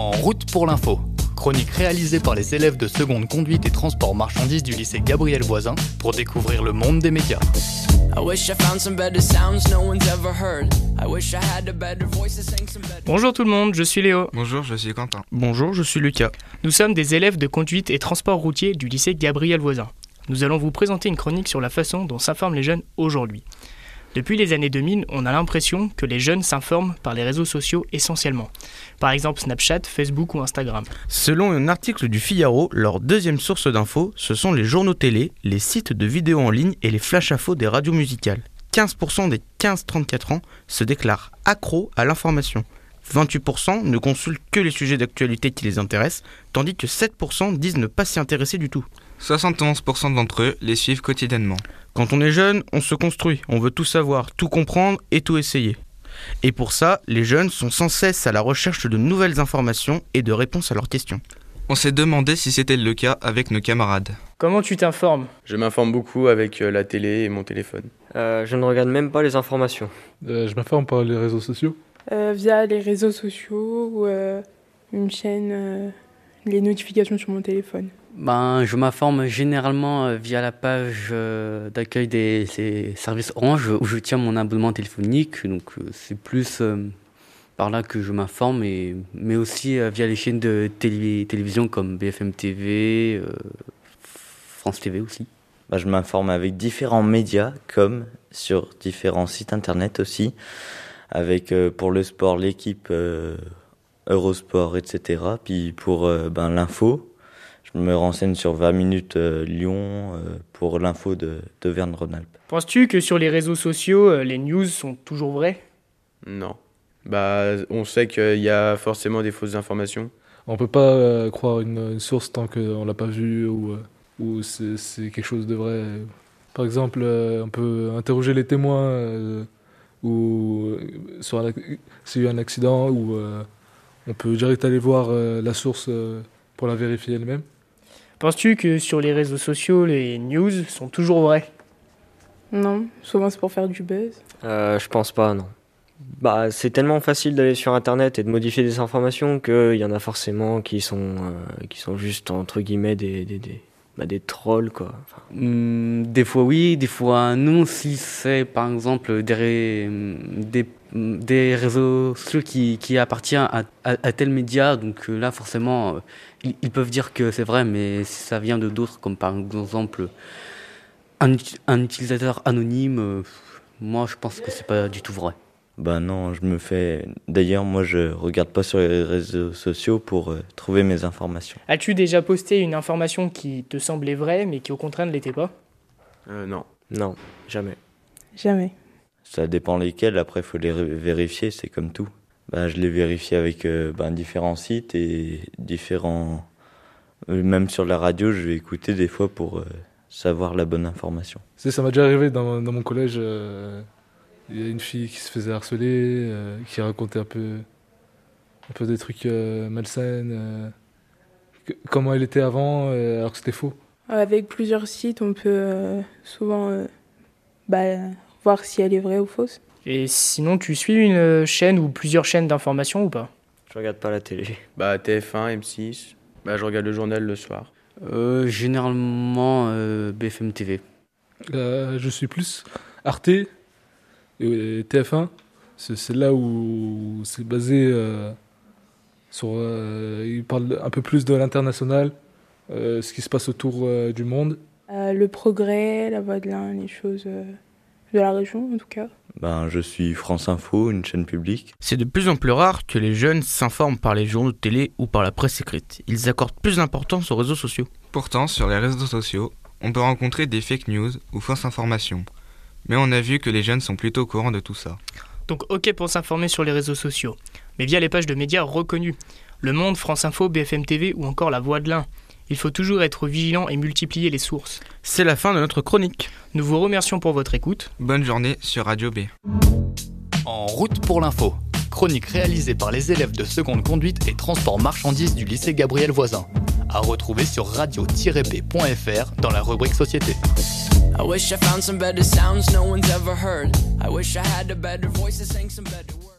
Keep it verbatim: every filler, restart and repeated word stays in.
En route pour l'info, chronique réalisée par les élèves de seconde conduite et transport marchandises du lycée Gabriel Voisin pour découvrir le monde des médias. Bonjour tout le monde, je suis Léo. Bonjour, je suis Quentin. Bonjour, je suis Lucas. Nous sommes des élèves de conduite et transport routier du lycée Gabriel Voisin. Nous allons vous présenter une chronique sur la façon dont s'informent les jeunes aujourd'hui. Depuis les années deux mille, on a l'impression que les jeunes s'informent par les réseaux sociaux essentiellement. Par exemple Snapchat, Facebook ou Instagram. Selon un article du Figaro, leur deuxième source d'infos, ce sont les journaux télé, les sites de vidéos en ligne et les flash-infos des radios musicales. quinze pour cent des quinze trente-quatre ans se déclarent accros à l'information. vingt-huit pour cent ne consultent que les sujets d'actualité qui les intéressent, tandis que sept pour cent disent ne pas s'y intéresser du tout. soixante et onze pour cent d'entre eux les suivent quotidiennement. Quand on est jeune, on se construit, on veut tout savoir, tout comprendre et tout essayer. Et pour ça, les jeunes sont sans cesse à la recherche de nouvelles informations et de réponses à leurs questions. On s'est demandé si c'était le cas avec nos camarades. Comment tu t'informes ? Je m'informe beaucoup avec euh, la télé et mon téléphone. Euh, je ne regarde même pas les informations. Euh, je m'informe par les réseaux sociaux. Euh, via les réseaux sociaux ou euh, une chaîne, euh, les notifications sur mon téléphone. Ben, je m'informe généralement euh, via la page euh, d'accueil des, des services Orange où je tiens mon abonnement téléphonique. Donc euh, c'est plus euh, par là que je m'informe, et, mais aussi euh, via les chaînes de télé, télévision comme B F M T V, euh, France T V aussi. Bah, je m'informe avec différents médias, comme sur différents sites internet aussi, avec euh, pour le sport l'équipe euh, Eurosport, et cetera. Puis pour euh, ben, l'info, je me renseigne sur vingt minutes euh, Lyon euh, pour l'info de d'Auvergne-Rhône-Alpes. Penses-tu que sur les réseaux sociaux, les news sont toujours vraies ? Non. Bah, on sait qu'il y a forcément des fausses informations. On peut pas euh, croire une, une source tant qu'on l'a pas vue ou, euh, ou c'est, c'est quelque chose de vrai. Par exemple, euh, on peut interroger les témoins euh, ou sur un, s'il y a eu un accident, ou euh, on peut direct aller voir euh, la source euh, pour la vérifier elle-même. Penses-tu que sur les réseaux sociaux, les news sont toujours vraies ? Non, souvent c'est pour faire du buzz. Euh, je pense pas, non. Bah, c'est tellement facile d'aller sur Internet et de modifier des informations qu'il y en a forcément qui sont, euh, qui sont juste, entre guillemets, des, des, des, bah, des trolls, quoi. Enfin... Mmh, des fois oui, des fois non. Si c'est par exemple des, ré, des, des réseaux sociaux qui, qui appartiennent à, à, à tel média, donc là forcément, euh, ils, ils peuvent dire que c'est vrai, mais si ça vient de d'autres, comme par exemple un, un utilisateur anonyme, euh, moi je pense que c'est pas du tout vrai. Bah non, je me fais... D'ailleurs, moi, je regarde pas sur les réseaux sociaux pour euh, trouver mes informations. As-tu déjà posté une information qui te semblait vraie, mais qui au contraire ne l'était pas ? Euh, non. Non, jamais. Jamais. Ça dépend lesquels, après, il faut les ré- vérifier, c'est comme tout. Bah, je les vérifie avec euh, bah, différents sites et différents... Euh, même sur la radio, je vais écouter des fois pour euh, savoir la bonne information. C'est, ça m'a déjà arrivé dans, dans mon collège... Euh... Il y a une fille qui se faisait harceler, euh, qui racontait un peu, un peu des trucs euh, malsains, euh, que, comment elle était avant, euh, alors que c'était faux. Avec plusieurs sites, on peut euh, souvent euh, bah, voir si elle est vraie ou fausse. Et sinon, tu suis une chaîne ou plusieurs chaînes d'information ou pas ? Je regarde pas la télé. Bah, T F un, M six. Bah, je regarde le journal le soir. Euh, généralement euh, B F M T V. Euh, je suis plus Arte. Et T F un, c'est, c'est là où c'est basé euh, sur... Euh, il parle un peu plus de l'international, euh, ce qui se passe autour euh, du monde. Euh, le progrès, la voix de l'un, les choses euh, de la région en tout cas. Ben, je suis France Info, une chaîne publique. C'est de plus en plus rare que les jeunes s'informent par les journaux de télé ou par la presse écrite. Ils accordent plus d'importance aux réseaux sociaux. Pourtant, sur les réseaux sociaux, on peut rencontrer des fake news ou fausses informations. Mais on a vu que les jeunes sont plutôt au courant de tout ça. Donc ok pour s'informer sur les réseaux sociaux, mais via les pages de médias reconnus. Le Monde, France Info, B F M T V ou encore La Voix de l'Ain. Il faut toujours être vigilant et multiplier les sources. C'est la fin de notre chronique. Nous vous remercions pour votre écoute. Bonne journée sur Radio B. En route pour l'info, chronique réalisée par les élèves de seconde conduite et transport marchandises du lycée Gabriel Voisin. À retrouver sur radio tiret b point f r dans la rubrique Société. I wish I found some better sounds no one's ever heard. I wish I had a better voice that sang some better words.